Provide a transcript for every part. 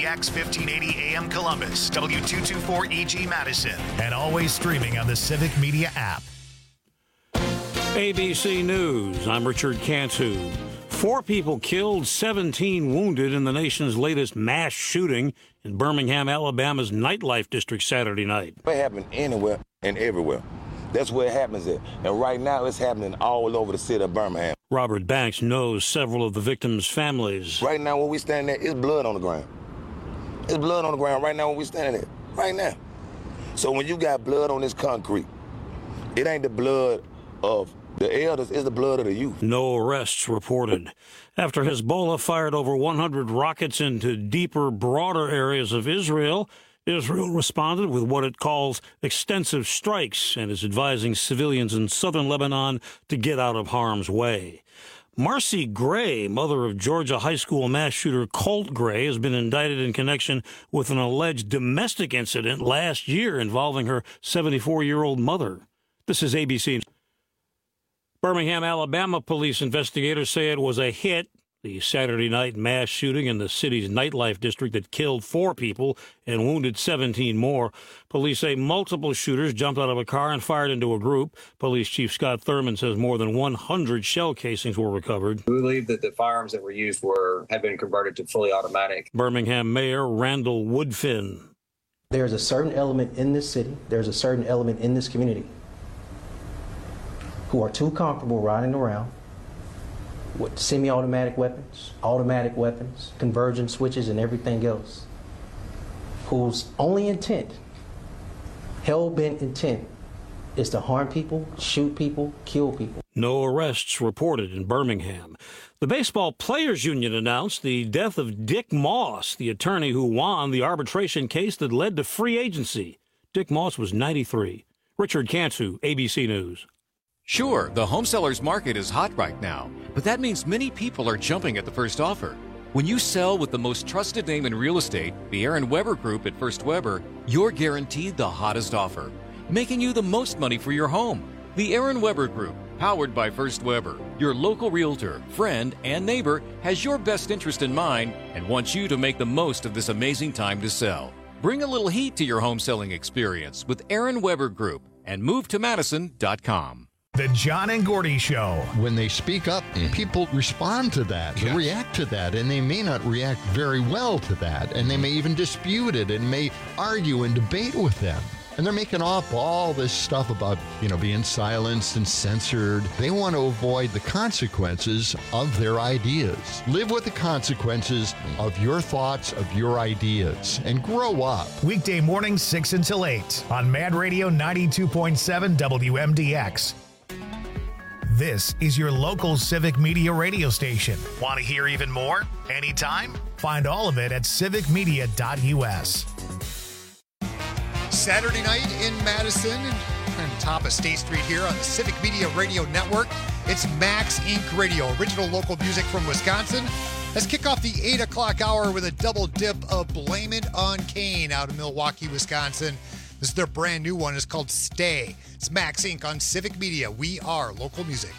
WMDX 1580 AM Columbus, W224EG Madison, and always streaming on the Civic Media app. ABC News, I'm Richard Cantu. 4 people killed, 17 wounded in the nation's latest mass shooting in Birmingham, Alabama's nightlife district Saturday night. It happened anywhere and everywhere. That's where it happens at. And right now it's happening all over the city of Birmingham. Robert Banks knows several of the victims' families. Right now when we stand there, it's blood on the ground. It's blood on the ground right now when we standing there. Right now. So when you got blood on this concrete, it ain't the blood of the elders, it's the blood of the youth. No arrests reported. After Hezbollah fired over 100 rockets into deeper, broader areas of Israel, Israel responded with what it calls extensive strikes and is advising civilians in southern Lebanon to get out of harm's way. Marcy Gray, mother of Georgia high school mass shooter Colt Gray, has been indicted in connection with an alleged domestic incident last year involving her 74-year-old mother. This is ABC. Birmingham, Alabama police investigators say it was a hit, the Saturday night mass shooting in the city's nightlife district that killed 4 people and wounded 17 more. Police say multiple shooters jumped out of a car and fired into a group. Police Chief Scott Thurman says more than 100 shell casings were recovered. We believe that the firearms that were used had been converted to fully automatic. Birmingham Mayor Randall Woodfin. There's a certain element in this city, there's a certain element in this community who are too comfortable riding around with semi-automatic weapons, automatic weapons, conversion switches, and everything else, whose only intent, hell-bent intent, is to harm people, shoot people, kill people. No arrests reported in Birmingham. The Baseball Players Union announced the death of Dick Moss, the attorney who won the arbitration case that led to free agency. Dick Moss was 93. Richard Cantu, ABC News. Sure, the home seller's market is hot right now, but that means many people are jumping at the first offer. When you sell with the most trusted name in real estate, the Aaron Weber Group at First Weber, you're guaranteed the hottest offer, making you the most money for your home. The Aaron Weber Group, powered by First Weber, your local realtor, friend, and neighbor, has your best interest in mind and wants you to make the most of this amazing time to sell. Bring a little heat to your home selling experience with Aaron Weber Group and MoveToMadison.com. The John and Gordy Show. When they speak up, people respond to that, they react to that, and they may not react very well to that, and they may even dispute it and may argue and debate with them. And they're making up all this stuff about, being silenced and censored. They want to avoid the consequences of their ideas. Live with the consequences of your thoughts, of your ideas, and grow up. Weekday mornings 6 until 8 on Mad Radio 92.7 WMDX. This is your local Civic Media radio station. Want to hear even more? Anytime? Find all of it at civicmedia.us. Saturday night in Madison, on top of State Street here on the Civic Media Radio Network. It's Max Inc. Radio, original local music from Wisconsin. Let's kick off the 8 o'clock hour with a double dip of Blame It on Kane out of Milwaukee, Wisconsin. This is their brand new one. It's called Stay. It's Max Inc. on Civic Media. We are local music.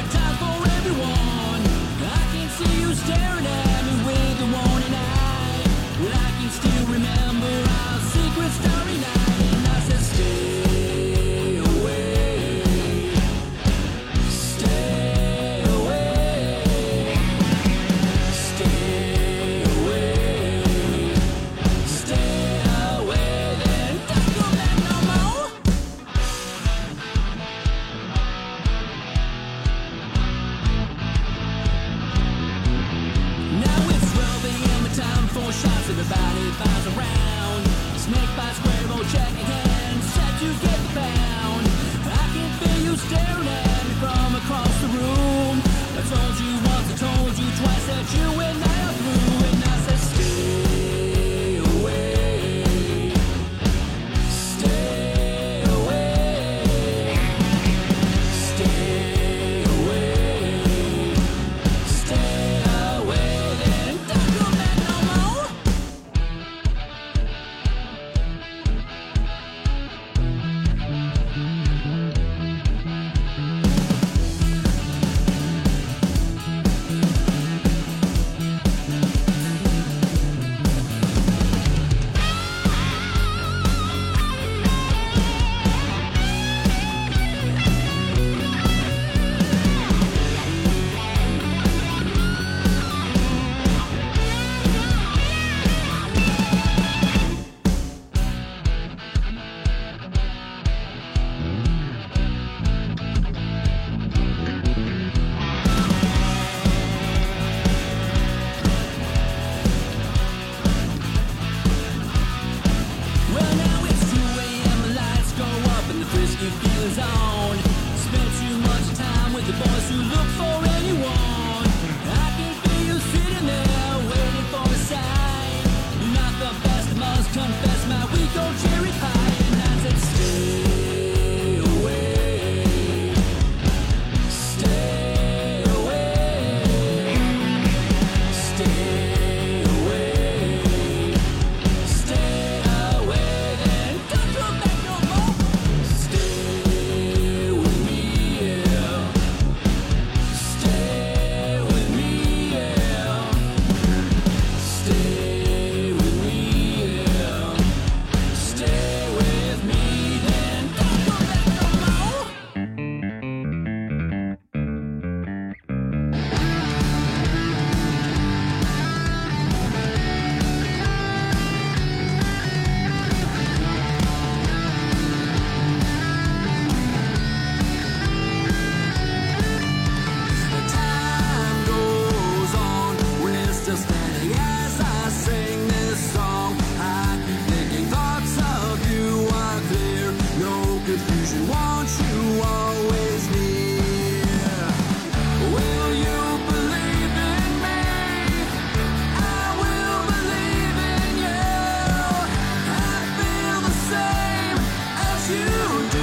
Staring at me with the warning eye. Confess my weak old cherry pie, and I said, stay away, stay away, stay away, stay away, then don't come back no more. Stay with me, yeah. Stay with me, yeah. Stay with me, yeah. Stay with me, then don't come back no more. Time goes on, we're still standing as I sing this song. I keep thinking thoughts of you are clear, no confusion, won't you always near? Will you believe in me? I will believe in you. I feel the same as you do.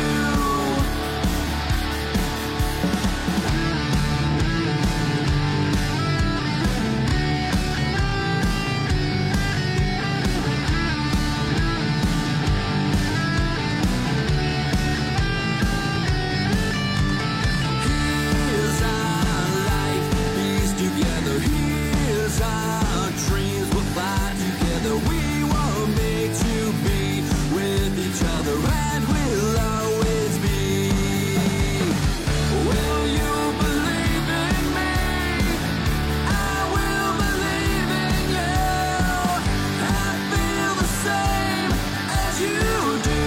Here's our life, piece together. Here's our dreams, we'll fly together. We were made to be with each other, and we'll always be. Will you believe in me? I will believe in you. I feel the same as you do.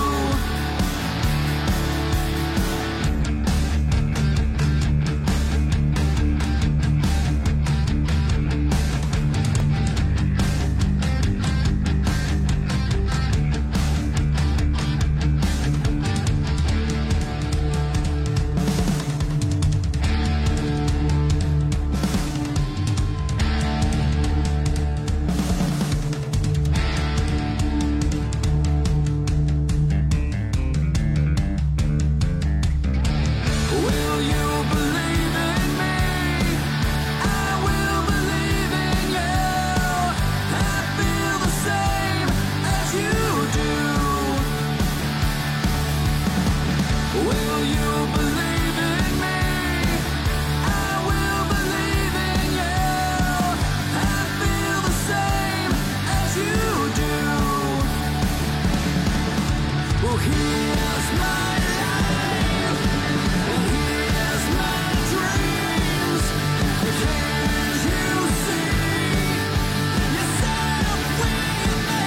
Will you believe in me? I will believe in you. I feel the same as you do. Will you believe in me? I will believe in you. I feel the same as you do. Well, here's my life, and here's my dreams. Can't you see yourself with me?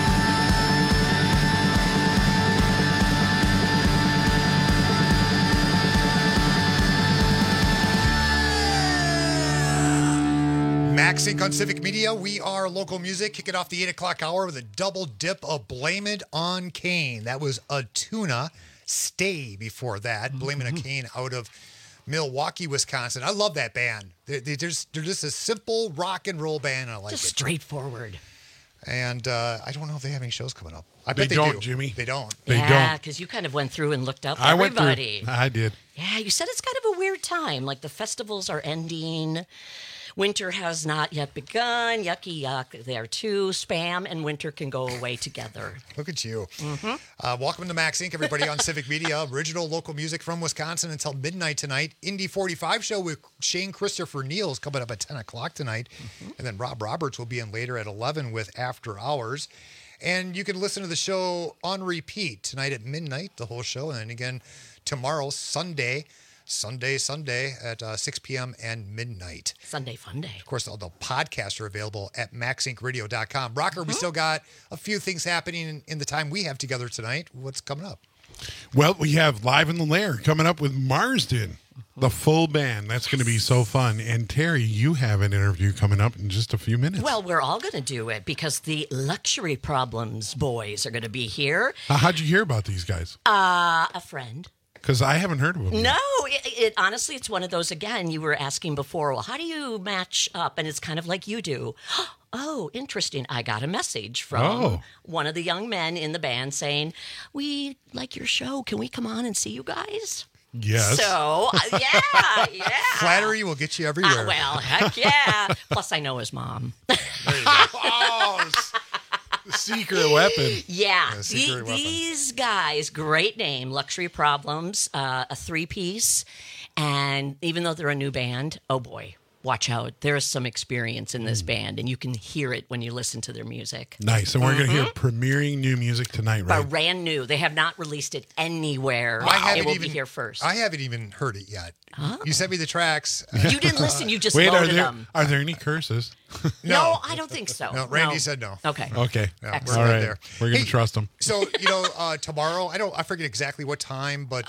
Max Inc. on Civic Media. We are local music. Kicking off the 8 o'clock hour with a double dip of Blame It on Kane. That was a tuna. Stay before that. Blame It on Kane out of Milwaukee, Wisconsin. I love that band. They're just a simple rock and roll band. I like Just it. straightforward. And I don't know if they have any shows coming up. I They bet they don't, do. Jimmy. They don't. They Yeah, don't. because you kind of went through and looked up I went everybody. through. I did. Yeah, you said it's kind of a weird time. Like the festivals are ending. Winter has not yet begun. Yucky yuck there too. Spam and winter can go away together. Look at you. Welcome to Max Inc., everybody on Civic Media. Original local music from Wisconsin until midnight tonight. Indy 45 show with Shane Christopher Neal's coming up at 10 o'clock tonight. And then Rob Roberts will be in later at 11 with After Hours. And you can listen to the show on repeat tonight at midnight, the whole show. And then again tomorrow, Sunday at 6 p.m. and midnight. Sunday fun day. Of course, all the podcasts are available at maxincradio.com. Rocker, we still got a few things happening in the time we have together tonight. What's coming up? Well, we have Live in the Lair coming up with Marsden, the full band. That's going to be so fun. And Terry, you have an interview coming up in just a few minutes. Well, we're all going to do it because the Luxury Problems boys are going to be here. How'd you hear about these guys? A friend. Because I haven't heard of them. No, it honestly, it's one of those, again, you were asking before, well, how do you match up? And it's kind of like you do. Oh, interesting. I got a message from one of the young men in the band saying, we like your show. Can we come on and see you guys? Yes. So, yeah. Flattery will get you everywhere. Well, heck yeah. Plus, I know his mom. There you go. Oh, the secret weapon. Yeah. The secret weapon. These guys, great name, Luxury Problems, a 3-piece. And even though they're a new band, oh boy, watch out. There's some experience in this band, and you can hear it when you listen to their music. Nice. And we're going to hear premiering new music tonight, right? Brand new. They have not released it anywhere. It will be here first. I haven't even heard it yet. Huh? You sent me the tracks. You didn't listen. You just Wait, loaded them. Are there any curses? No, I don't think so. No, Randy said no. Okay. Yeah, all right. There. We're going to trust him. So, tomorrow, I forget exactly what time, but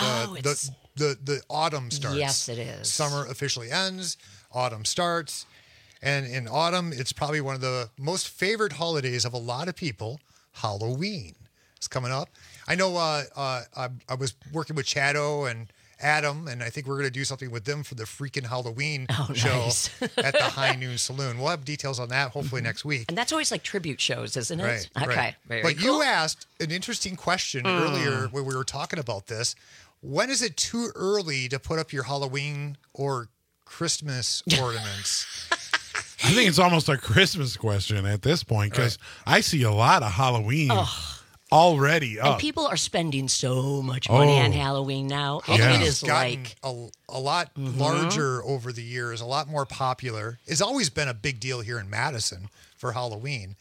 the autumn starts. Yes, it is. Summer officially ends. Autumn starts. And in autumn, it's probably one of the most favorite holidays of a lot of people, Halloween. It's coming up. I know I was working with Chado and Adam, and I think we're going to do something with them for the freaking Halloween show at the High Noon Saloon. We'll have details on that hopefully next week. And that's always like tribute shows, isn't it? Right. Okay. Right. Very but cool. you asked an interesting question earlier when we were talking about this. When is it too early to put up your Halloween or Christmas ornaments? I think it's almost a Christmas question at this point because I see a lot of Halloween already up. And people are spending so much money on Halloween now. It is like a lot larger over the years, a lot more popular. It's always been a big deal here in Madison for Halloween.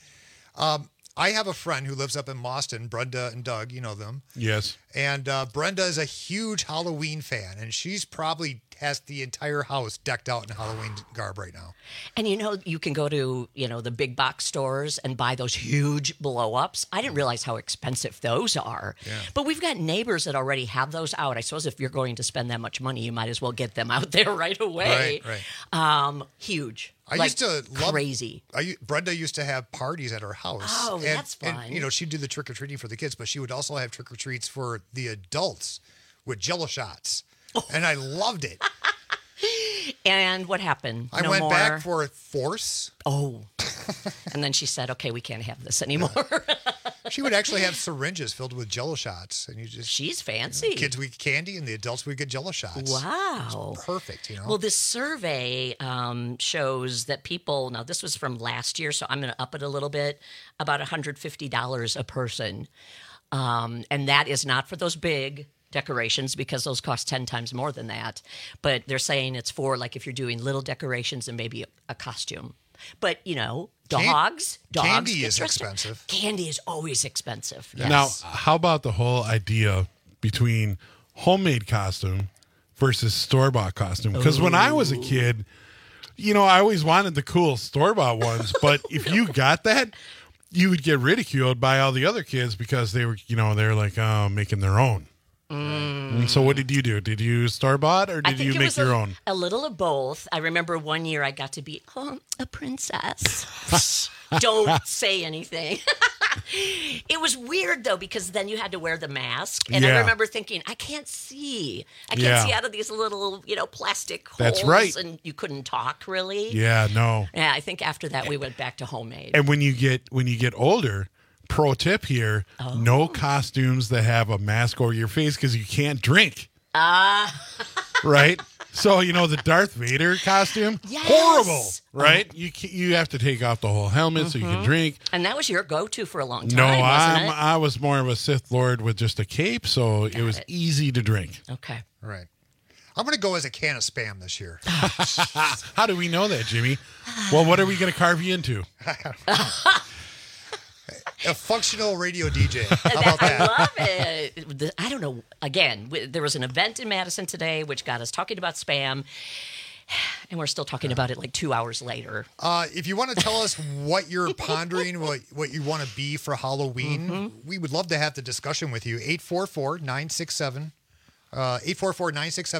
I have a friend who lives up in Boston, Brenda and Doug, you know them. Yes. And Brenda is a huge Halloween fan, and she's probably has the entire house decked out in Halloween garb right now. And you can go to, the big box stores and buy those huge blow-ups. I didn't realize how expensive those are. Yeah. But we've got neighbors that already have those out. I suppose if you're going to spend that much money, you might as well get them out there right away. Right. Huge. I used to love crazy. Brenda used to have parties at her house. Oh, that's fun. And, she'd do the trick-or-treating for the kids, but she would also have trick-or-treats for the adults with Jell-O shots. And I loved it. And what happened? I went back for Force. Oh. And then she said, okay, we can't have this anymore. She would actually have syringes filled with Jell-O shots. And She's fancy. Kids would get candy and the adults would get Jell-O shots. Wow. It's perfect, Well, this survey shows that people, now this was from last year, so I'm going to up it a little bit, about $150 a person. And that is not for those big decorations because those cost 10 times more than that. But they're saying it's for like if you're doing little decorations and maybe a costume. But, dogs. Candy is expensive. Candy is always expensive. Yes. Now, how about the whole idea between homemade costume versus store-bought costume? Because when I was a kid, I always wanted the cool store-bought ones. But if you got that, you would get ridiculed by all the other kids because they were, they're like making their own. And so what did you do? Did you store-bought or did you make your own? A little of both. I remember one year I got to be a princess. Don't say anything. It was weird, though, because then you had to wear the mask. And I remember thinking, I can't see. I can't see out of these little, plastic holes. That's right. And you couldn't talk, really. Yeah, no. Yeah, I think after that we went back to homemade. And when you get older, pro tip here, no costumes that have a mask over your face because you can't drink. Right? So, the Darth Vader costume, horrible, right? You have to take off the whole helmet so you can drink. And that was your go-to for a long time, No, wasn't it? I was more of a Sith Lord with just a cape, so it was easy to drink. Okay. Right. I'm going to go as a can of Spam this year. How do we know that, Jimmy? Well, what are we going to carve you into? A functional radio DJ. How about that? I love it. I don't know. Again, there was an event in Madison today which got us talking about Spam, and we're still talking about it like 2 hours later. If you want to tell us what you're pondering, what you want to be for Halloween, we would love to have the discussion with you. 844-967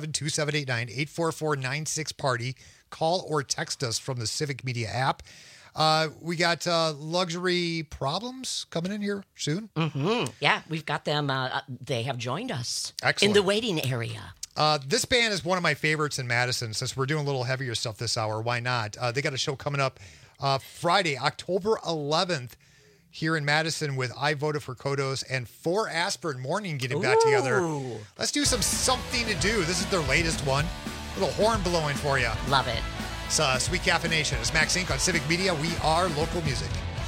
844-967-2789, 844-96-PARTY. Call or text us from the Civic Media app. We got Luxury Problems coming in here soon. Mm-hmm. Yeah, we've got them. They have joined us Excellent. in the waiting area. This band is one of my favorites in Madison. Since we're doing a little heavier stuff this hour, why not? They got a show coming up Friday, October 11th, here in Madison with I Voted for Kodos and For Aspirin Morning getting back together. Let's do something to do. This is their latest one. A little horn blowing for you. Love it. It's Sweet Caffeination. It's Max Inc. on Civic Media. We are local music.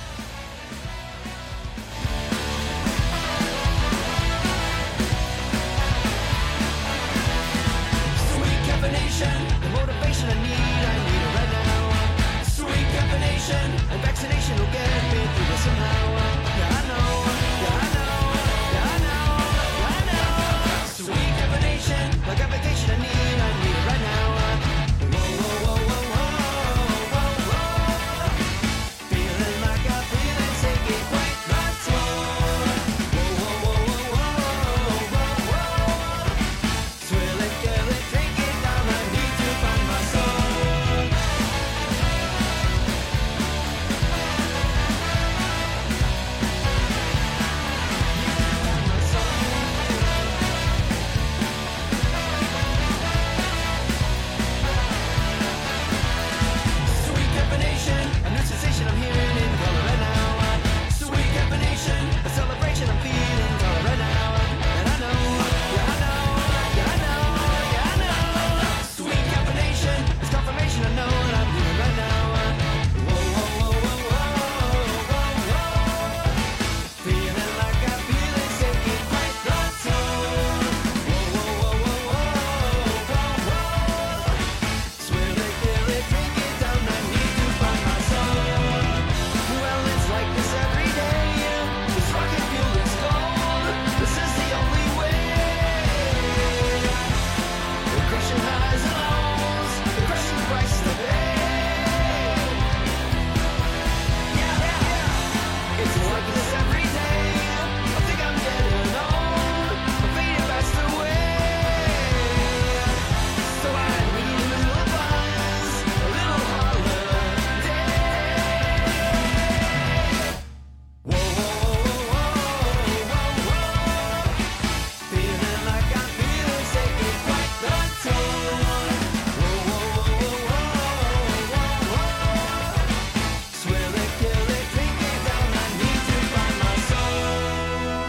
Sweet caffeination, the motivation I need it right now. Sweet caffeination, and vaccination will get me through this somehow. Yeah, I know, yeah, I know, yeah, I know, yeah, I know. Sweet caffeination, like a vacation I need it right now. Whoa, whoa, whoa, whoa, whoa, whoa, whoa. Feeling like a feeling, taking quite the toll. Whoa, whoa, whoa, whoa, whoa, whoa. Swirling, girling, drinking down, I need to find my soul. Sweet caffeination, a new sensation I'm hearing in color right now. Sweet caffeination, a celebration I'm feeling color right now. And I know, yeah I know, yeah I know, yeah I know. Sweet caffeination, it's confirmation I know what I'm doing right now. Whoa, whoa, whoa, whoa, whoa, whoa, whoa. Feeling like I feel it taking quite the toll. Whoa, whoa, whoa, whoa, whoa, whoa. Swirling, girling, drinking down, I need to find my soul. Well, it's like this every day. This rocket fuel is gold. This is the only way. The crushing highs and lows, the crushing price to pay. Yeah. It's like this every day. I think I'm dead and old. I'm fading fast away. So I need a little buzz, a little holiday. Whoa, whoa, whoa, whoa, whoa. Feeling like I'm feeling taking quite the toll. Whoa, whoa, whoa, whoa, whoa, whoa. Swirling, killing, drinking down, I need to find my soul.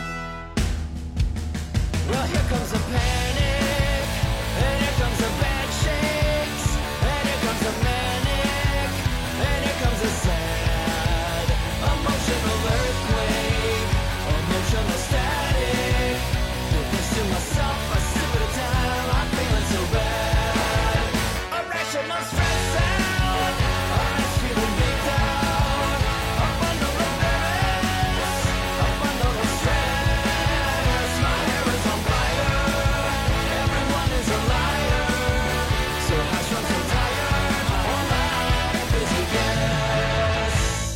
Well, here comes a panic, and here comes a bad shakes, and here comes a manic, and here comes a sad, emotional earthquake, emotional static. Did this to myself, a sip at a time, I'm feeling so bad. Irrational stress out, I'm feeling big down, a bundle of nerves, a bundle of stress. My hair is on fire, everyone is a liar. So hush, I'm so tired, all life is a guess.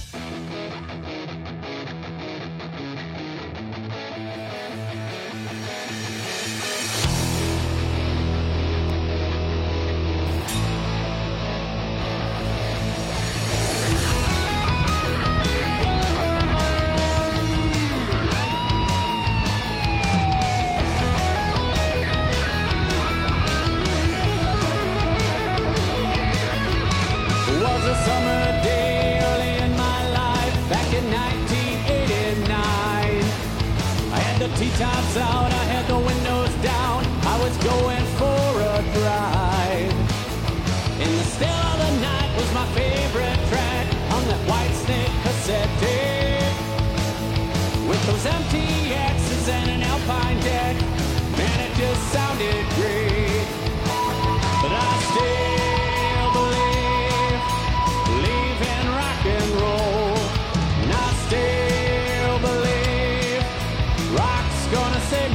It was a summer day early in my life, back in 1989. I had the T-tops out, I had the windows down, I was going for a drive. In the still of the night was my favorite track on that White Snake cassette tape. With those empty X's and an Alpine deck, man, it just sounded great. But I still believe in rock and roll. And I still believe rock's gonna save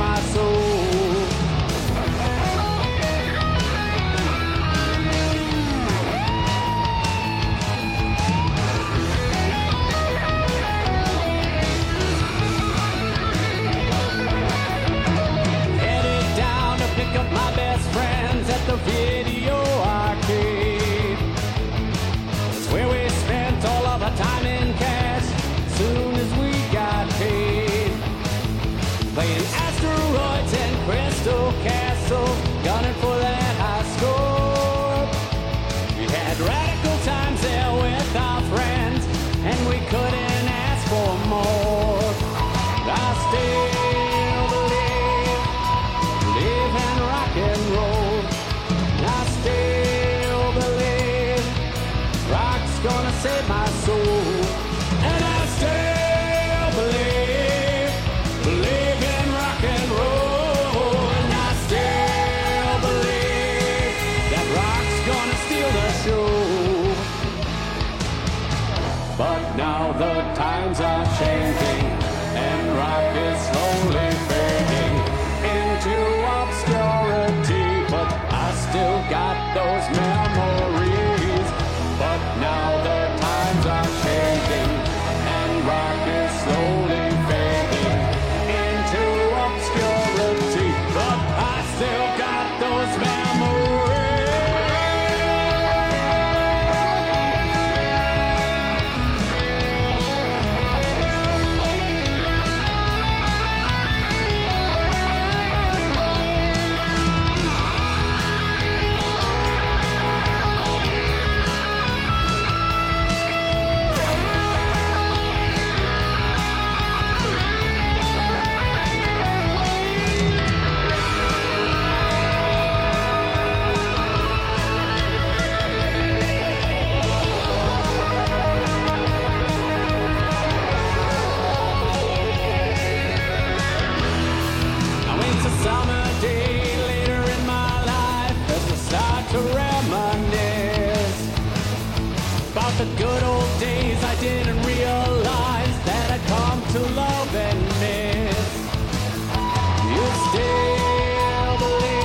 about the good old days I didn't realize that I'd come to love and miss. You still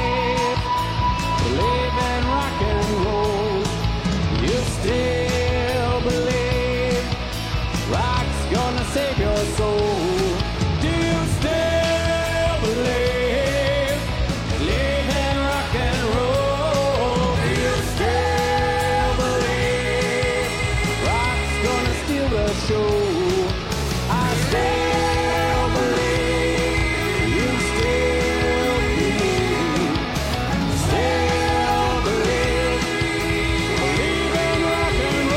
believe in rock and roll. You still believe rock's gonna save your soul. Do you still believe in rock and roll? Do you still believe rock's gonna steal the show? I still believe, you still believe in rock and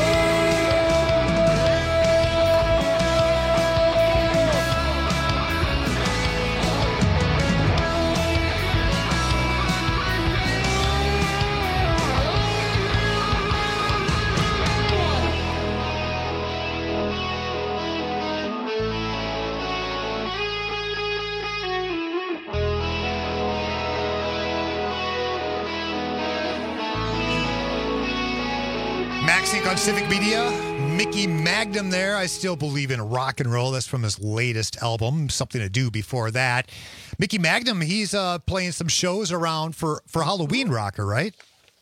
Max Inc. on Civic Media. Mickey Magnum there. I still believe in rock and roll. That's from his latest album, Something to Do before that. Mickey Magnum, he's playing some shows around for Halloween Rocker, right?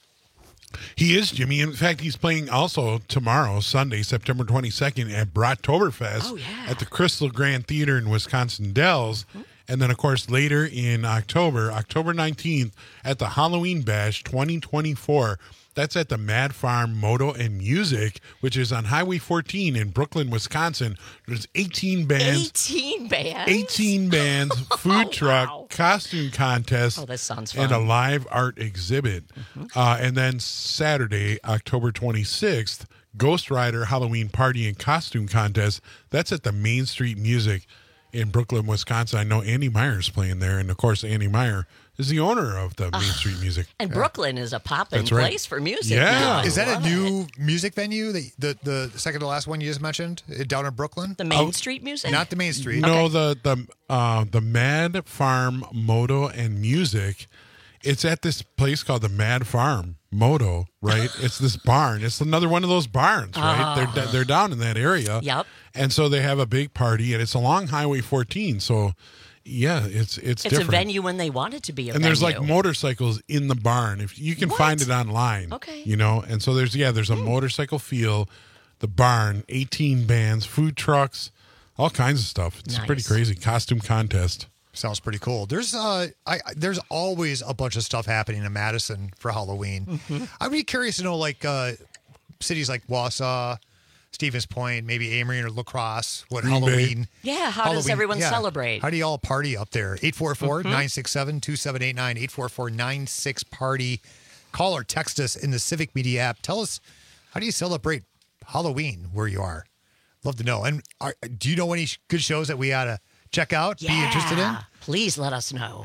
He is, Jimmy. In fact, he's playing also tomorrow, Sunday, September 22nd, at Brattoberfest at the Crystal Grand Theater in Wisconsin Dells. And then, of course, later in October 19th, at the Halloween Bash 2024. That's at the Mad Farm Moto and Music, which is on Highway 14 in Brooklyn, Wisconsin. There's 18 bands. 18 bands? 18 bands, food truck, costume contest. Oh, that sounds fun. And a live art exhibit. And then Saturday, October 26th, Ghost Rider Halloween Party and Costume Contest. That's at the Main Street Music in Brooklyn, Wisconsin. I know Andy Meyer's playing there. And, of course, Andy Meyer is the owner of the Main Street Music. And Brooklyn is a poppin' That's right. place for music. Yeah. now. I Is that a love new music venue? The second to last one you just mentioned down in Brooklyn? The Main Street Music? Not the Main Street. No, the Mad Farm Moto and Music. It's at this place called the Mad Farm Moto, right? It's this barn. It's another one of those barns, right? They're down in that area. Yep. And so they have a big party, and it's along Highway 14. So, yeah, it's different. a venue when they want it to be a And venue. there's like motorcycles in the barn. If you can find it online, Okay. you know. And so there's a motorcycle feel, the barn, 18 bands, food trucks, all kinds of stuff. It's pretty crazy. Costume contest. Sounds pretty cool. There's there's always a bunch of stuff happening in Madison for Halloween. I'd be curious to know, like cities like Wausau, Stevens Point, maybe Amory or La Crosse, what Green Bay. Halloween. Yeah, how does everyone celebrate? How do you all party up there? 844-967-2789, 844-96-PARTY. Call or text us in the Civic Media app. Tell us, how do you celebrate Halloween where you are? Love to know. And do you know any good shows that we ought to check out, be interested in? Please let us know.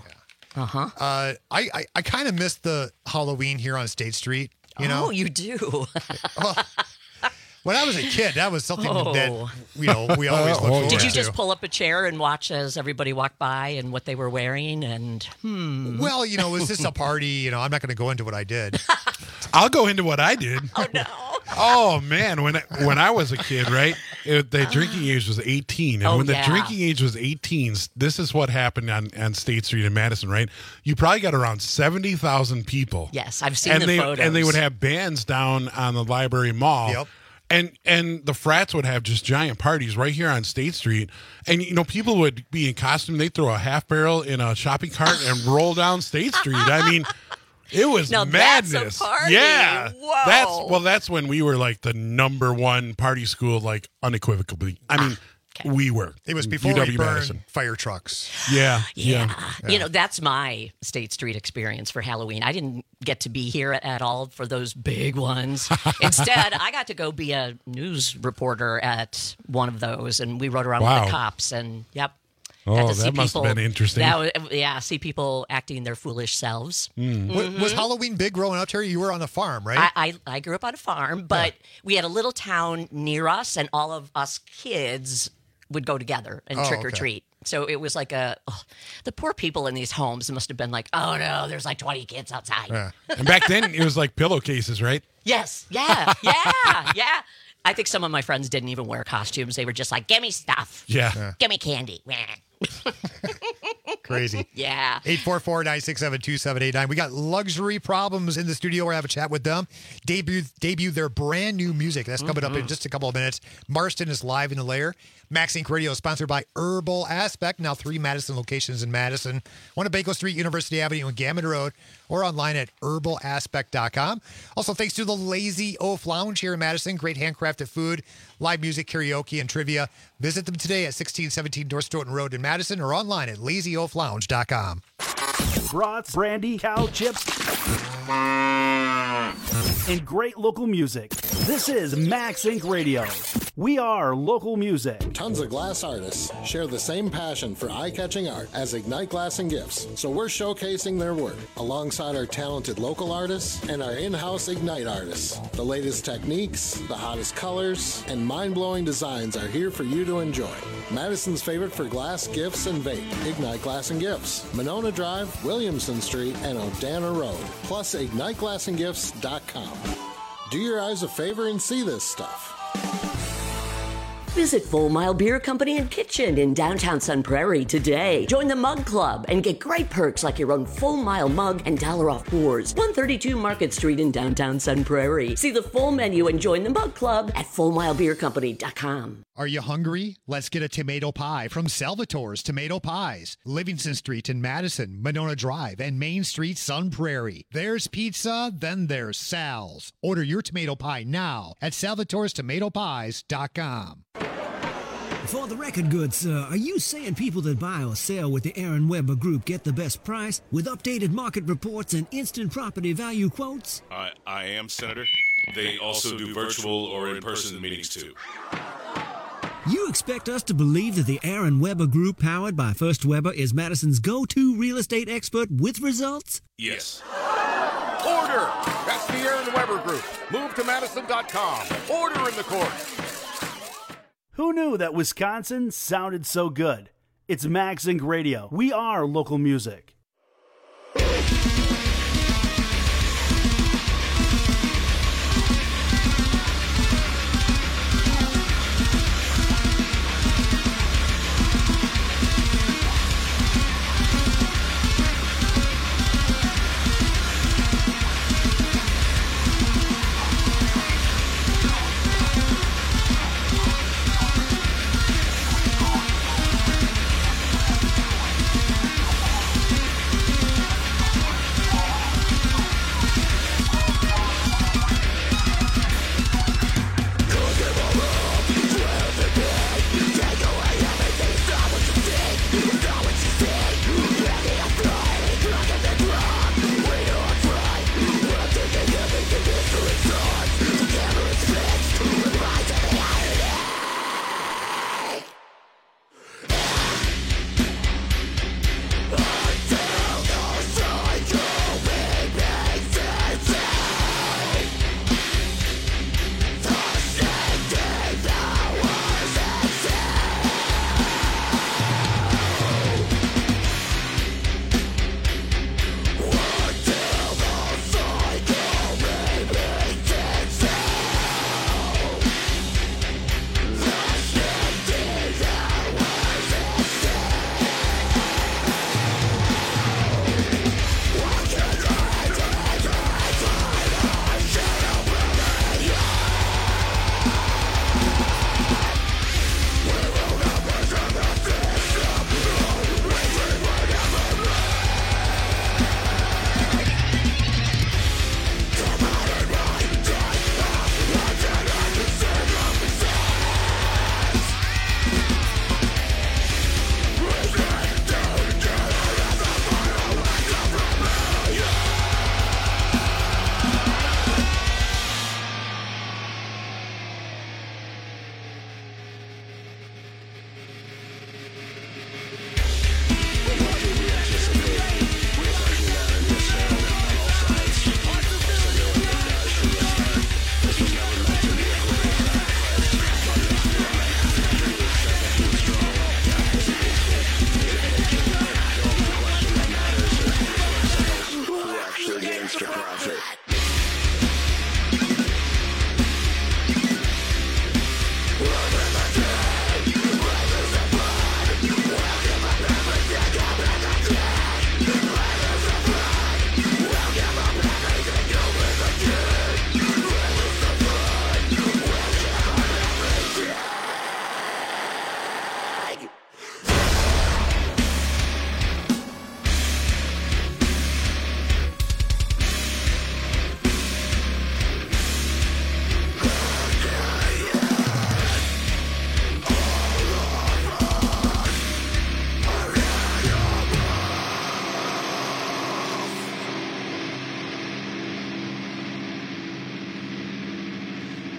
I kind of missed the Halloween here on State Street. You know? Oh, you do. When I was a kid, that was something that we always looked forward to. Did you just pull up a chair and watch as everybody walked by and what they were wearing? And Well, it was just a party. I'm not going to go into what I did. I'll go into what I did. Oh no! Oh man, when I was a kid, right? The drinking age was 18, and when the drinking age was 18, this is what happened on State Street in Madison, right? You probably got around 70,000 people. Yes, I've seen the photos. And they would have bands down on the Library Mall. Yep. And the frats would have just giant parties right here on State Street. And, people would be in costume. They'd throw a half barrel in a shopping cart and roll down State Street. I mean, it was madness. That's a party. Yeah. Whoa. That's when we were like the number one party school, like unequivocally. I mean, we were. It was before we burned Madison. fire trucks. Yeah. That's my State Street experience for Halloween. I didn't get to be here at all for those big ones. Instead, I got to go be a news reporter at one of those, and we rode around with the cops. And Oh, that must have been interesting. See people acting their foolish selves. Was Halloween big growing up here? You were on a farm, right? I grew up on a farm, but we had a little town near us, and all of us kids would go together and trick or treat. So it was like the poor people in these homes must have been like, oh no, there's like 20 kids outside. Yeah. And back then it was like pillowcases, right? Yes. Yeah. I think some of my friends didn't even wear costumes. They were just like, give me stuff. Yeah. Give me candy. Crazy. Yeah. 844-967-2789. We got Luxury Problems in the studio. We're going to have a chat with them. Debut their brand new music. That's coming up in just a couple of minutes. Marston is live in the lair. Max Inc. Radio is sponsored by Herbal Aspect. Now 3 Madison locations in Madison. One at Baco Street, University Avenue, and Gammon Road, or online at herbalaspect.com. Also, thanks to the Lazy Oaf Lounge here in Madison. Great handcrafted food, live music, karaoke, and trivia. Visit them today at 1617 North Stoughton Road in Madison or online at lazyoaflounge.com. Brats, brandy, cow chips, and great local music. This is Max Inc. Radio. We are local music. Tons of glass artists share the same passion for eye-catching art as Ignite Glass and Gifts, so we're showcasing their work alongside our talented local artists and our in-house Ignite artists. The latest techniques, the hottest colors, and mind-blowing designs are here for you to enjoy. Madison's favorite for glass, gifts, and vape, Ignite Glass and Gifts, Monona Drive, Williamson Street, and Odana Road, plus IgniteGlassandGifts.com. Do your eyes a favor and see this stuff. Visit Full Mile Beer Company and Kitchen in downtown Sun Prairie today. Join the Mug Club and get great perks like your own Full Mile mug and $1 off pours. 132 Market Street in downtown Sun Prairie. See the full menu and join the Mug Club at FullMileBeerCompany.com. Are you hungry? Let's get a tomato pie from Salvatore's Tomato Pies. Livingston Street in Madison, Monona Drive, and Main Street, Sun Prairie. There's pizza, then there's Sal's. Order your tomato pie now at Salvatore'sTomatoPies.com. For the record good, sir, are you saying people that buy or sell with the Aaron Weber Group get the best price with updated market reports and instant property value quotes? I am, Senator. They also do virtual or in-person meetings, too. You expect us to believe that the Aaron Weber Group, powered by First Weber, is Madison's go-to real estate expert with results? Yes. Order! That's the Aaron Weber Group. Move to Madison.com. Order in the court. Who knew that Wisconsin sounded so good? It's Max Inc. Radio. We are local music.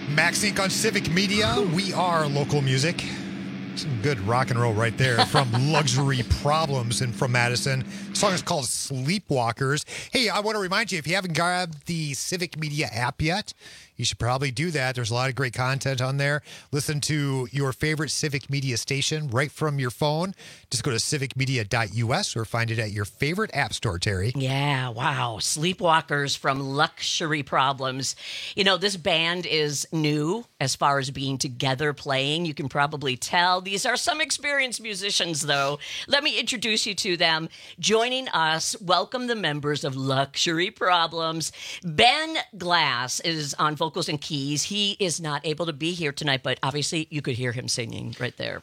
Max Inc. on Civic Media. We are local music. Some good rock and roll right there from Luxury Problems and from Madison. The song is called Sleepwalkers. Hey, I want to remind you, if you haven't grabbed the Civic Media app yet, you should probably do that. There's a lot of great content on there. Listen to your favorite Civic Media station right from your phone. Just go to civicmedia.us or find it at your favorite app store, Terry. Yeah, wow. Sleepwalkers from Luxury Problems. You know, this band is new as far as being together playing. You can probably tell. These are some experienced musicians, though. Let me introduce you to them. Joining us, welcome the members of Luxury Problems. Ben Glass is on vocals and keys. He is not able to be here tonight, but obviously you could hear him singing right there.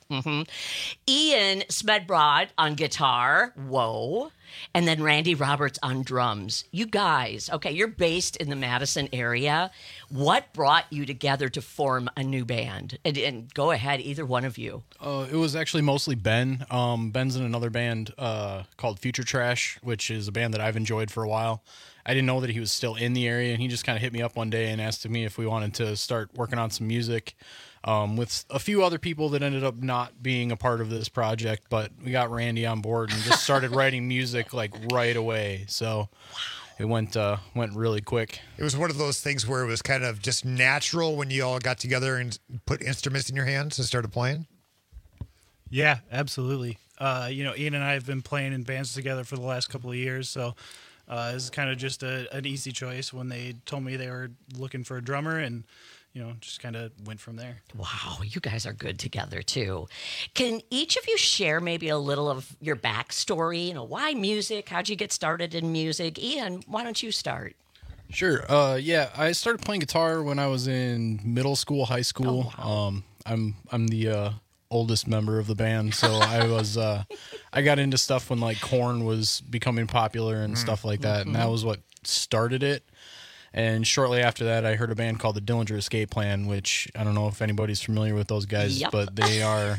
Ian Smedbrod on guitar. Whoa. And then Randy Roberts on drums. You guys, okay, you're based in the Madison area. What brought you together to form a new band? And go ahead, either one of you. It was actually mostly Ben. Ben's in another band called Future Trash, which is a band that I've enjoyed for a while. I didn't know that he was still in the area, and he just kind of hit me up one day and asked me if we wanted to start working on some music with a few other people that ended up not being a part of this project, but we got Randy on board and just started writing music like right away. So it went really quick. It was one of those things where it was kind of just natural when you all got together and put instruments in your hands and started playing. Yeah, absolutely. Ian and I have been playing in bands together for the last couple of years, so it was kind of just an easy choice when they told me they were looking for a drummer, and just kind of went from there. Wow, you guys are good together too. Can each of you share maybe a little of your backstory? Why music? How'd you get started in music? Ian, why don't you start? Sure. Yeah, I started playing guitar when I was in middle school, high school. Oh, wow. I'm the oldest member of the band, so I got into stuff when like Korn was becoming popular and stuff like that, and that was what started it. And shortly after that, I heard a band called the Dillinger Escape Plan, which I don't know if anybody's familiar with those guys, but they are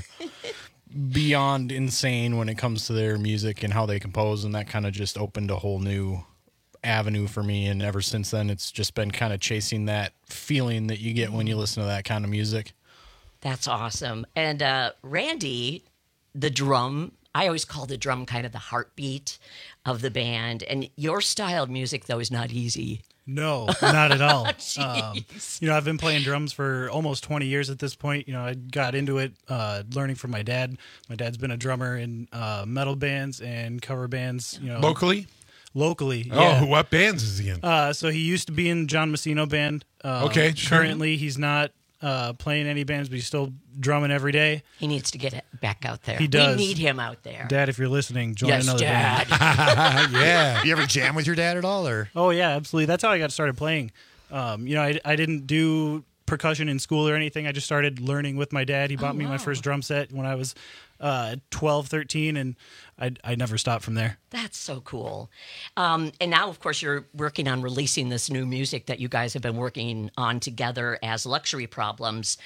beyond insane when it comes to their music and how they compose, and that kind of just opened a whole new avenue for me. And ever since then, it's just been kind of chasing that feeling that you get when you listen to that kind of music. That's awesome. And Randy, the drum, I always call the drum kind of the heartbeat of the band. And your style of music, though, is not easy. No, not at all. I've been playing drums for almost 20 years at this point. I got into it learning from my dad. My dad's been a drummer in metal bands and cover bands. Locally? Locally, yeah. Oh, what bands is he in? So he used to be in John Messino Band. Okay, sure. Currently, he's not playing any bands, but he's still drumming every day. He needs to get it back out there. He does. We need him out there. Dad, if you're listening, join another Dad. band. Yeah. You ever jam with your dad at all? Or? Oh, yeah, absolutely. That's how I got started playing. I didn't do percussion in school or anything. I just started learning with my dad. He bought me my first drum set when I was 12, 13, and I never stopped from there. That's so cool. And now, of course, you're working on releasing this new music that you guys have been working on together as Luxury Problems.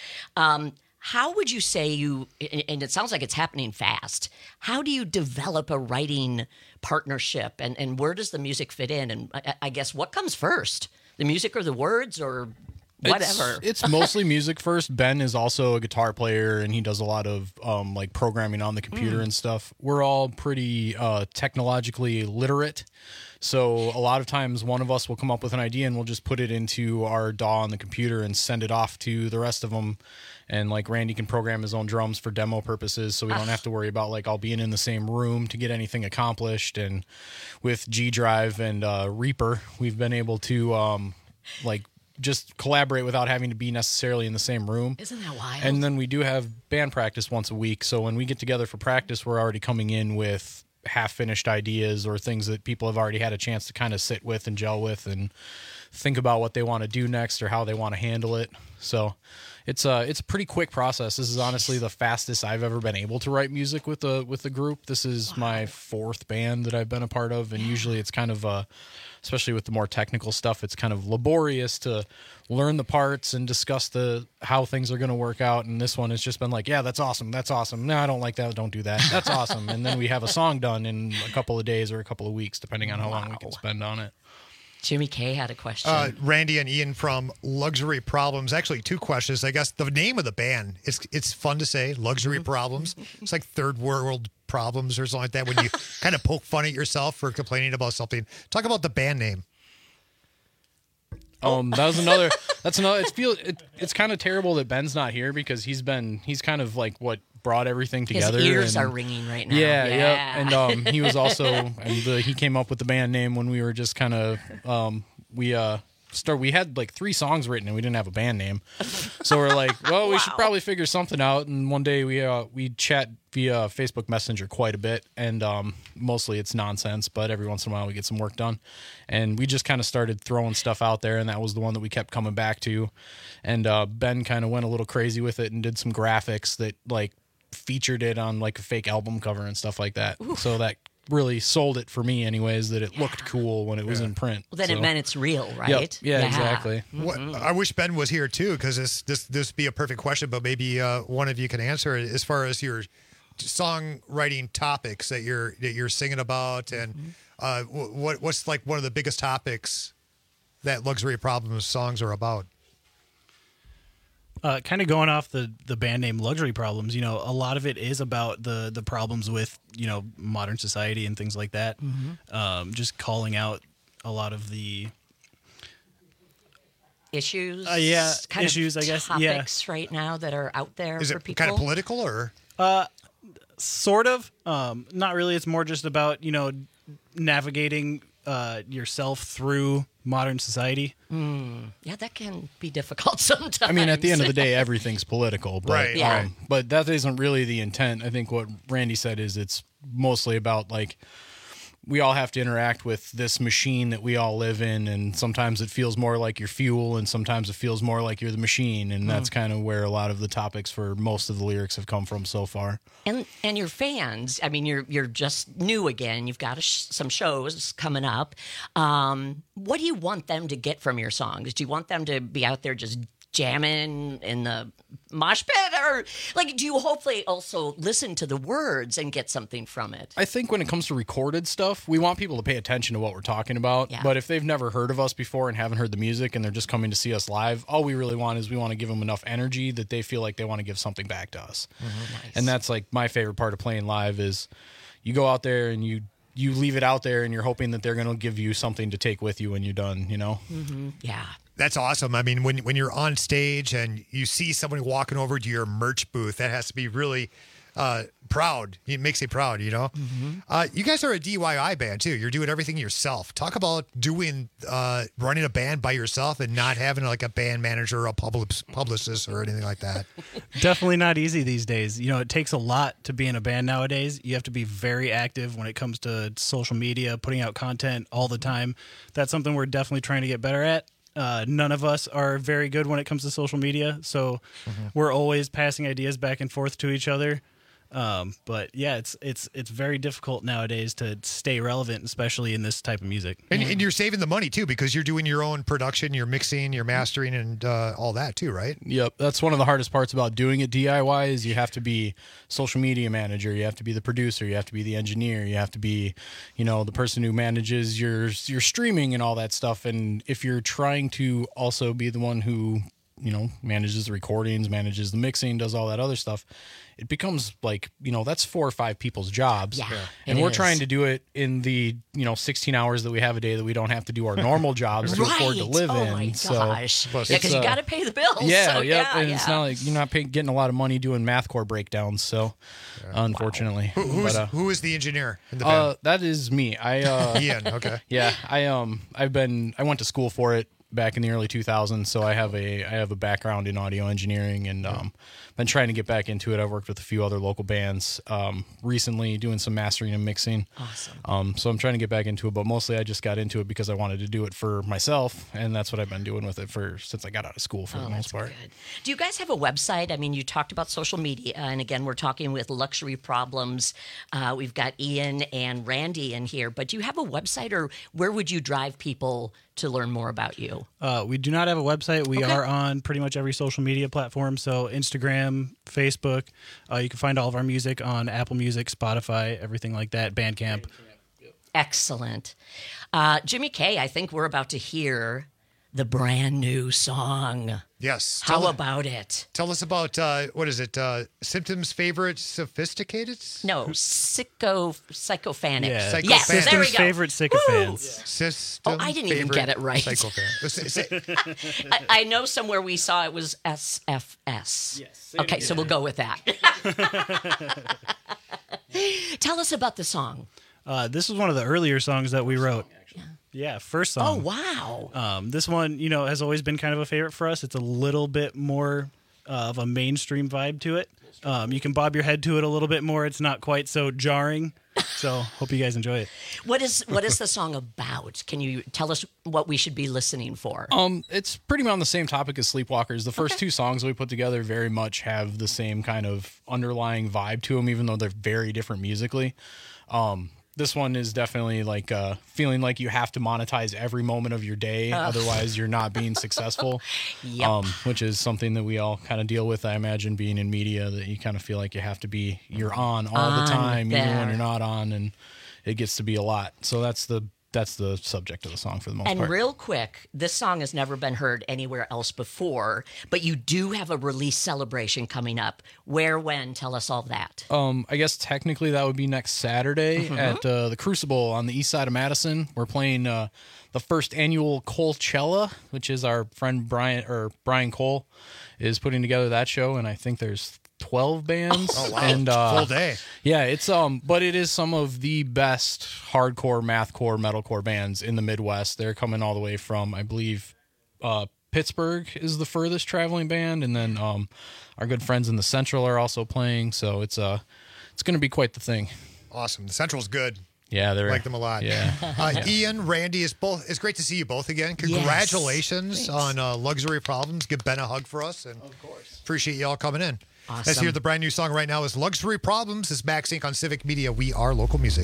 How would you say and it sounds like it's happening fast, how do you develop a writing partnership, and where does the music fit in? And I guess what comes first, the music or the words or whatever? It's mostly music first. Ben is also a guitar player, and he does a lot of like programming on the computer and stuff. We're all pretty technologically literate. So a lot of times one of us will come up with an idea and we'll just put it into our DAW on the computer and send it off to the rest of them. And like Randy can program his own drums for demo purposes, so we don't have to worry about like all being in the same room to get anything accomplished. And with G Drive and Reaper, we've been able to just collaborate without having to be necessarily in the same room. Isn't that wild? And then we do have band practice once a week. So when we get together for practice, we're already coming in with half-finished ideas or things that people have already had a chance to kind of sit with and gel with and think about what they want to do next or how they want to handle it. So it's a pretty quick process. This is honestly the fastest I've ever been able to write music with the group. This is my fourth band that I've been a part of, and usually it's kind of especially with the more technical stuff, it's kind of laborious to learn the parts and discuss how things are going to work out. And this one has just been like, yeah, that's awesome. That's awesome. No, I don't like that. Don't do that. That's awesome. And then we have a song done in a couple of days or a couple of weeks, depending on how long we can spend on it. Jimmy K had a question. Randy and Ian from Luxury Problems. Actually, two questions. I guess the name of the band, it's fun to say, Luxury Problems. It's like third world problems or something like that when you kind of poke fun at yourself for complaining about something. Talk about the band name. That's another. It's kind of terrible that Ben's not here because he's kind of like what brought everything together. His ears are ringing right now. Yeah. And he was also he came up with the band name when we were just kind of we had like 3 songs written and we didn't have a band name, so we're like, well, we should probably figure something out. And one day we chat via Facebook Messenger quite a bit, and mostly it's nonsense, but every once in a while we get some work done. And we just kind of started throwing stuff out there, and that was the one that we kept coming back to. And Ben kind of went a little crazy with it and did some graphics that like featured it on like a fake album cover and stuff like that. Oof. So that really sold it for me anyways, that it looked cool when it was in print. Well, then it meant it's real, right? Yep. Yeah, exactly. I wish Ben was here too, because this would be a perfect question, but maybe one of you can answer it as far as your songwriting topics that you're singing about, and what's like one of the biggest topics that Luxury Problems songs are about. Kind of going off the band name Luxury Problems, a lot of it is about the problems with, modern society and things like that. Mm-hmm. Just calling out a lot of the issues. Issues, I guess. Topics right now that are out there is for it people. Kind of political or? Sort of. Not really. It's more just about, navigating yourself through modern society. Yeah, that can be difficult sometimes. I mean, at the end of the day, everything's political, but, right. Yeah. But that isn't really the intent. I think what Randy said is it's mostly about like we all have to interact with this machine that we all live in, and sometimes it feels more like your fuel, and sometimes it feels more like you're the machine, and that's kind of where a lot of the topics for most of the lyrics have come from so far. And your fans, I mean, you're just new again. You've got some shows coming up. What do you want them to get from your songs? Do you want them to be out there just jamming in the mosh pit, or like do you hopefully also listen to the words and get something from it? I think when it comes to recorded stuff, we want people to pay attention to what we're talking about. Yeah. But if they've never heard of us before and haven't heard the music and they're just coming to see us live, all we really want is we want to give them enough energy that they feel like they want to give something back to us. Nice. And that's like my favorite part of playing live is you go out there and you leave it out there and you're hoping that they're going to give you something to take with you when you're done, Yeah. That's awesome. I mean, when you're on stage and you see somebody walking over to your merch booth, that has to be really proud. It makes you proud, You guys are a DIY band too. You're doing everything yourself. Talk about doing running a band by yourself and not having like a band manager or a publicist or anything like that. Definitely not easy these days. It takes a lot to be in a band nowadays. You have to be very active when it comes to social media, putting out content all the time. That's something we're definitely trying to get better at. None of us are very good when it comes to social media, so we're always passing ideas back and forth to each other. But yeah, it's very difficult nowadays to stay relevant, especially in this type of music. And you're saving the money too, because you're doing your own production, you're mixing, you're mastering, and all that too, right? Yep. That's one of the hardest parts about doing it DIY is you have to be social media manager, you have to be the producer, you have to be the engineer, you have to be, the person who manages your streaming and all that stuff. And if you're trying to also be the one who, manages the recordings, manages the mixing, does all that other stuff, it becomes like, that's 4 or 5 people's jobs. Yeah. And we're trying to do it in the, 16 hours that we have a day that we don't have to do our normal jobs to afford to live in. My so gosh. Yeah, because you got to pay the bills. Yeah, so and it's not like you're not getting a lot of money doing mathcore breakdowns. So unfortunately. Who is the engineer in the band? That is me. Ian, okay. Yeah, I went to school for it back in the early 2000s, so I have a background in audio engineering, and been trying to get back into it. I've worked with a few other local bands recently, doing some mastering and mixing. Awesome. So I'm trying to get back into it, but mostly I just got into it because I wanted to do it for myself, and that's what I've been doing with it since I got out of school for the most part. Good. Do you guys have a website? I mean, you talked about social media, and again, we're talking with Luxury Problems. We've got Ian and Randy in here, but do you have a website, or where would you drive people to learn more about you? We do not have a website. We are on pretty much every social media platform. So Instagram, Facebook. You can find all of our music on Apple Music, Spotify, everything like that, Bandcamp. Excellent. Jimmy K, I think we're about to hear the brand new song. Yes. How about it? Tell us about, what is it? Symptoms favorite sophisticated? No, psychophanic. Yeah. Yes, there we Systems go. favorite sycophants. System I didn't even get it right. I know somewhere we saw it was SFS. Yes. Okay, so we'll go with that. Tell us about the song. This was one of the earlier songs that we wrote. Yeah, first song. Oh, wow. This one, has always been kind of a favorite for us. It's a little bit more of a mainstream vibe to it. You can bob your head to it a little bit more. It's not quite so jarring. So hope you guys enjoy it. What is the song about? Can you tell us what we should be listening for? It's pretty much on the same topic as Sleepwalkers. The first two songs we put together very much have the same kind of underlying vibe to them, even though they're very different musically. This one is definitely like feeling like you have to monetize every moment of your day, otherwise you're not being successful. Yep. Which is something that we all kind of deal with. I imagine being in media, that you kind of feel like you're on all the time, even when you're not on, and it gets to be a lot. So that's the subject of the song for the most part. And real quick, this song has never been heard anywhere else before, but you do have a release celebration coming up. Where, when? Tell us all that. I guess technically that would be next Saturday at the Crucible on the east side of Madison. We're playing the first annual Coachella, which is our friend Brian Cole is putting together that show, and I think there's 12 bands. Oh, wow. And full day. Yeah, it's but it is some of the best hardcore, mathcore, metalcore bands in the Midwest. They're coming all the way from, I believe, Pittsburgh is the furthest traveling band, and then our good friends in the Central are also playing, so it's going to be quite the thing. Awesome. The Central's good. Yeah, they're like them a lot. Yeah. Ian, Randy, it's great to see you both again. Congratulations on Luxury Problems. Give Ben a hug for us, and of course, appreciate you all coming in. Awesome. Let's hear the brand new song right now. Is Luxury Problems. This is Max Inc. on Civic Media. We are local music.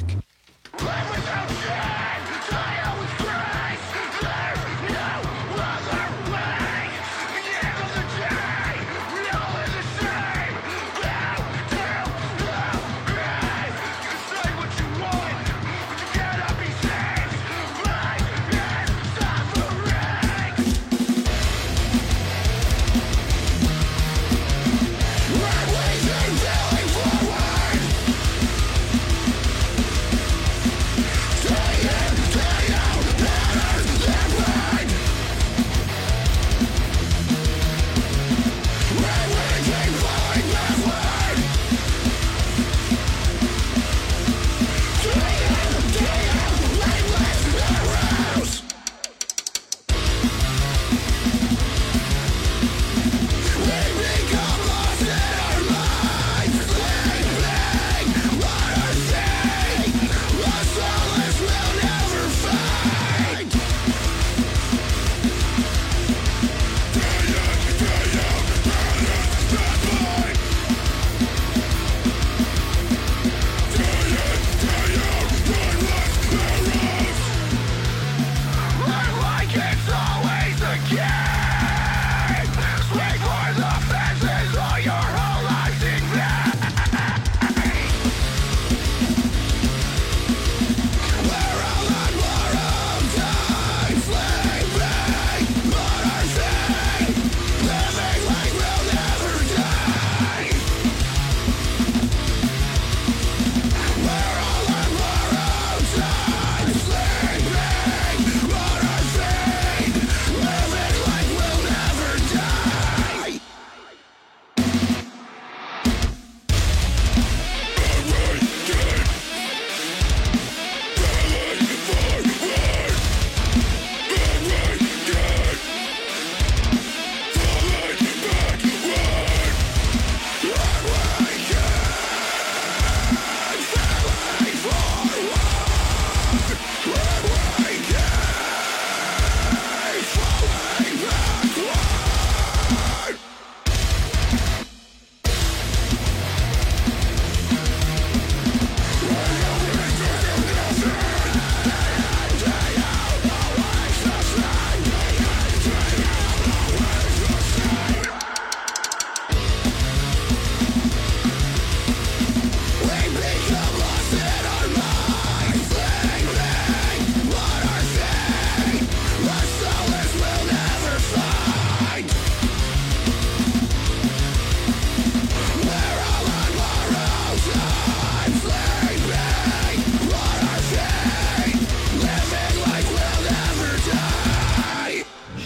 Yeah.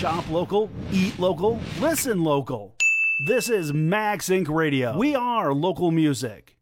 Shop local, eat local, listen local. This is Max Inc. Radio. We are local music.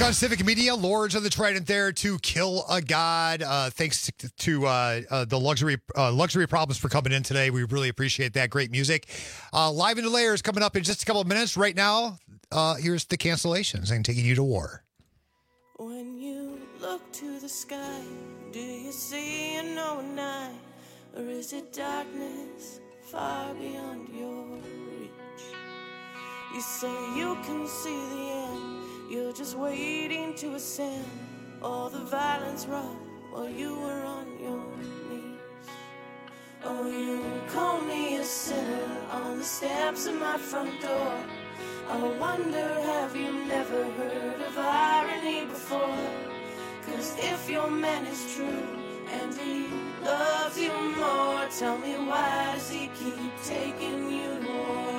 on Civic Media, Lords of the Trident there to Kill a God. Thanks to the Luxury Problems for coming in today. We really appreciate that. Great music. Live into Layers coming up in just a couple of minutes. Right now, here's the Cancellations and Taking You to War. When you look to the sky, do you see a knowing night? Or is it darkness far beyond your reach? You say you can see the end, you're just waiting to ascend. All the violence wrought while you were on your knees. Oh, you call me a sinner on the steps of my front door. I wonder, have you never heard of irony before? 'Cause if your man is true and he loves you more, tell me, why does he keep taking you to war?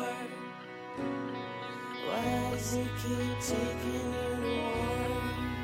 Why does he keep taking you to war?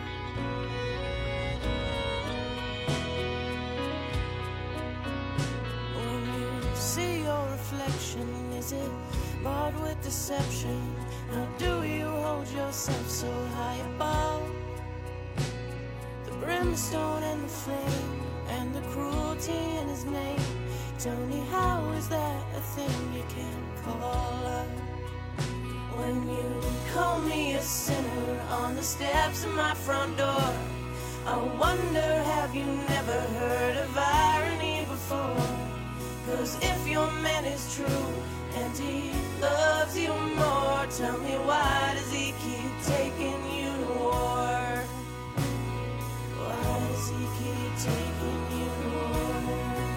When you see your reflection, is it marred with deception? How do you hold yourself so high above the brimstone and the flame and the cruelty in his name? Tell me, how is that a thing you can call love? When you call me a sinner on the steps of my front door, I wonder, have you never heard of irony before? 'Cause if your man is true and he loves you more, tell me, why does he keep taking you to war? Why does he keep taking you to war?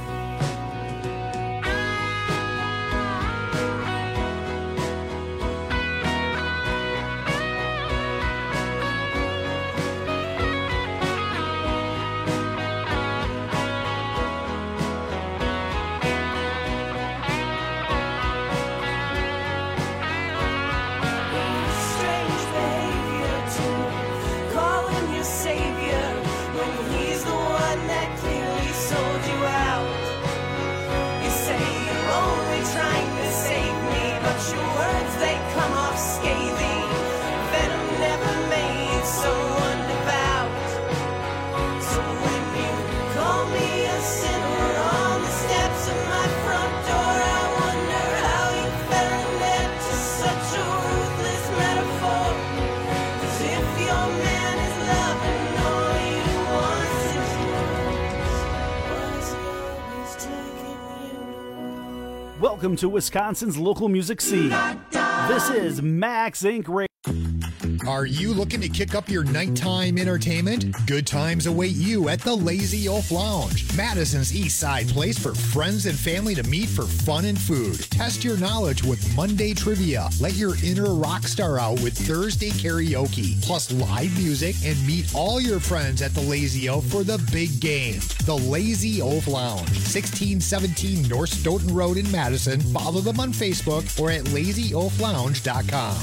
Welcome to Wisconsin's local music scene. This is Max Inc. Radio. Are you looking to kick up your nighttime entertainment? Good times await you at the Lazy Oaf Lounge, Madison's East Side place for friends and family to meet for fun and food. Test your knowledge with Monday trivia. Let your inner rock star out with Thursday karaoke, plus live music, and meet all your friends at the Lazy Oaf for the big game. The Lazy Oaf Lounge, 1617 North Stoughton Road in Madison. Follow them on Facebook or at lazyoaflounge.com.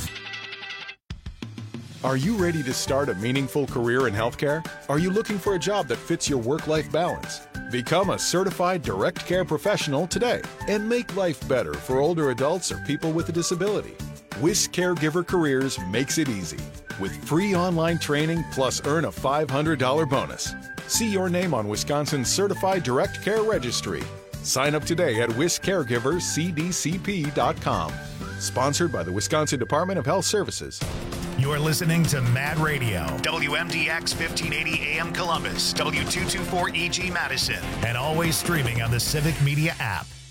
Are you ready to start a meaningful career in healthcare? Are you looking for a job that fits your work-life balance? Become a certified direct care professional today and make life better for older adults or people with a disability. WIS Caregiver Careers makes it easy with free online training plus earn a $500 bonus. See your name on Wisconsin's Certified Direct Care Registry. Sign up today at wiscaregivercdcp.com. Sponsored by the Wisconsin Department of Health Services. You're listening to Mad Radio, WMDX 1580 AM Columbus, W224 EG Madison, and always streaming on the Civic Media app.